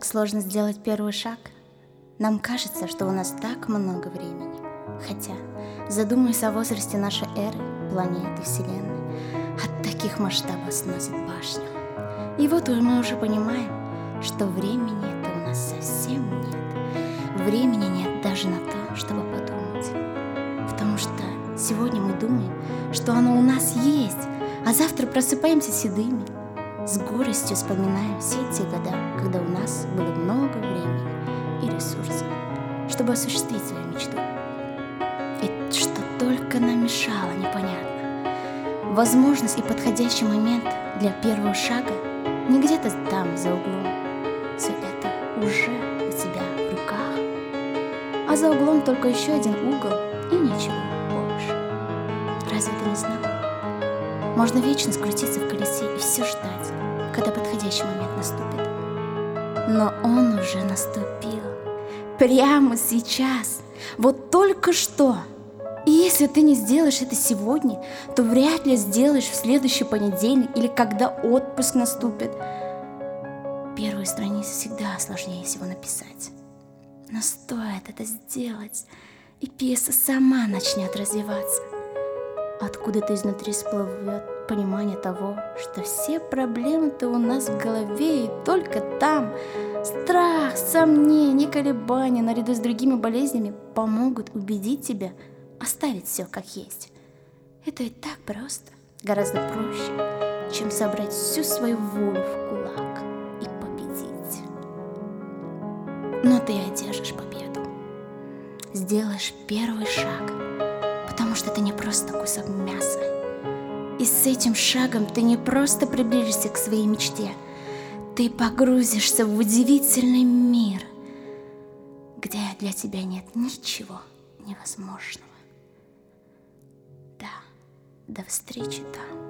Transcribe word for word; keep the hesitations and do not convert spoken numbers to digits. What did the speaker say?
так сложно сделать первый шаг. Нам кажется, что у нас так много времени. Хотя, задумайся о возрасте нашей эры, планеты, Вселенной, от таких масштабов сносит башню. И вот мы уже понимаем, что времени-то у нас совсем нет. Времени нет даже на то, чтобы подумать. Потому что сегодня мы думаем, что оно у нас есть, а завтра просыпаемся седыми. С горестью вспоминаем все те года, когда у нас было много времени и ресурсов, чтобы осуществить свою мечту. И что только нам мешало, непонятно. Возможность и подходящий момент для первого шага не где-то там, за углом. Все это уже у тебя в руках. А за углом только еще один угол и ничего больше. Разве ты не знал? Можно вечно скрутиться в колесе и все ждать, когда подходящий момент наступит. Но он уже наступил. Прямо сейчас. Вот только что. И если ты не сделаешь это сегодня, то вряд ли сделаешь в следующий понедельник или когда отпуск наступит. Первую страницу всегда сложнее всего написать. Но стоит это сделать, и пьеса сама начнет развиваться. Откуда-то изнутри всплывет понимание того, что все проблемы-то у нас в голове и только там. Страх, сомнения, колебания наряду с другими болезнями помогут убедить тебя оставить все как есть. Это ведь так просто, гораздо проще, чем собрать всю свою волю в кулак и победить. Но ты одержишь победу, сделаешь первый шаг, потому что это не просто кусок мяса. И с этим шагом ты не просто приблизишься к своей мечте, ты погрузишься в удивительный мир, где для тебя нет ничего невозможного. Да, до встречи там.